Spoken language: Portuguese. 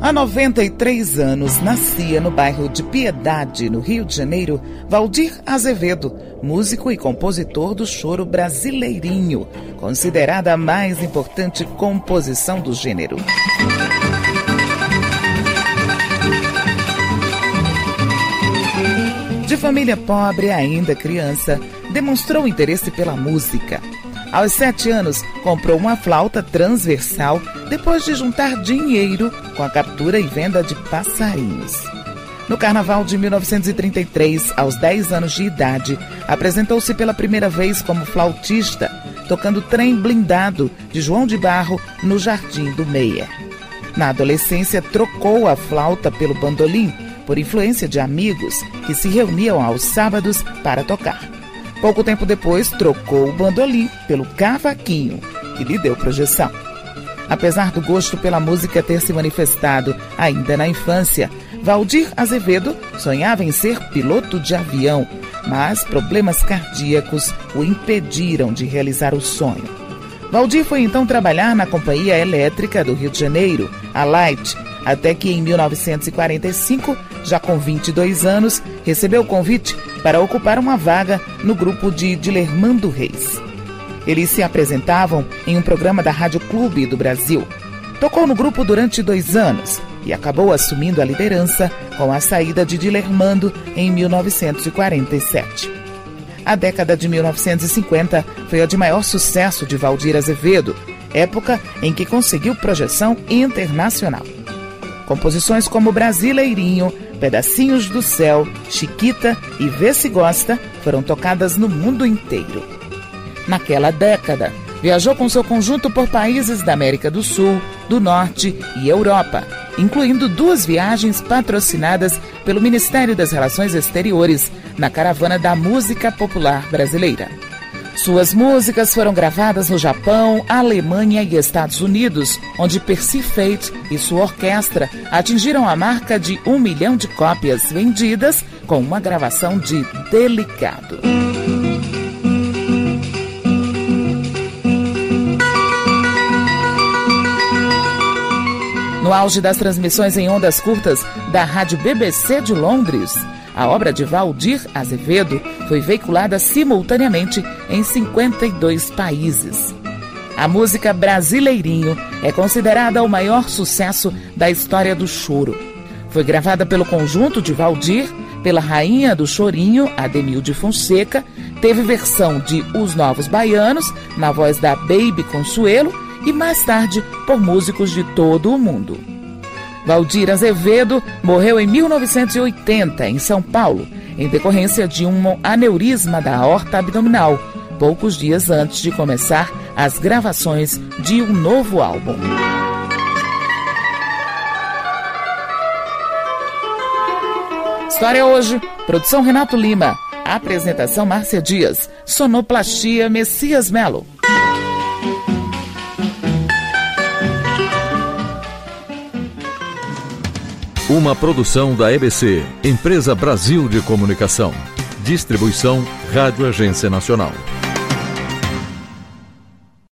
Há 93 anos, nascia no bairro de Piedade, no Rio de Janeiro, Valdir Azevedo, músico e compositor do choro brasileirinho, considerada a mais importante composição do gênero. De família pobre, ainda criança, demonstrou interesse pela música. Aos 7 anos, comprou uma flauta transversal depois de juntar dinheiro com a captura e venda de passarinhos. No Carnaval de 1933, aos 10 anos de idade, apresentou-se pela primeira vez como flautista, tocando Trem Blindado, de João de Barro, no Jardim do Meia. Na adolescência, trocou a flauta pelo bandolim, por influência de amigos que se reuniam aos sábados para tocar. Pouco tempo depois, trocou o bandolim pelo cavaquinho, que lhe deu projeção. Apesar do gosto pela música ter se manifestado ainda na infância, Valdir Azevedo sonhava em ser piloto de avião, mas problemas cardíacos o impediram de realizar o sonho. Valdir foi então trabalhar na Companhia Elétrica do Rio de Janeiro, a Light, até que em 1945, já com 22 anos, recebeu o convite para ocupar uma vaga no grupo de Dilermando Reis. Eles se apresentavam em um programa da Rádio Clube do Brasil. Tocou no grupo durante 2 anos e acabou assumindo a liderança com a saída de Dilermando em 1947. A década de 1950 foi a de maior sucesso de Valdir Azevedo, época em que conseguiu projeção internacional. Composições como Brasileirinho, Pedacinhos do Céu, Chiquita e Vê Se Gosta foram tocadas no mundo inteiro. Naquela década, viajou com seu conjunto por países da América do Sul, do Norte e Europa, incluindo 2 viagens patrocinadas pelo Ministério das Relações Exteriores na Caravana da Música Popular Brasileira. Suas músicas foram gravadas no Japão, Alemanha e Estados Unidos, onde Percy Fate e sua orquestra atingiram a marca de 1 milhão de cópias vendidas com uma gravação de Delicado. No auge das transmissões em ondas curtas da Rádio BBC de Londres, a obra de Valdir Azevedo foi veiculada simultaneamente em 52 países. A música Brasileirinho é considerada o maior sucesso da história do choro. Foi gravada pelo conjunto de Valdir, pela rainha do chorinho, Ademilde Fonseca, teve versão de Os Novos Baianos, na voz da Baby Consuelo, e mais tarde por músicos de todo o mundo. Valdir Azevedo morreu em 1980, em São Paulo, em decorrência de um aneurisma da aorta abdominal, poucos dias antes de começar as gravações de um novo álbum. História hoje, produção Renato Lima, apresentação Márcia Dias, sonoplastia Messias Melo. Uma produção da EBC, Empresa Brasil de Comunicação. Distribuição Rádio Agência Nacional.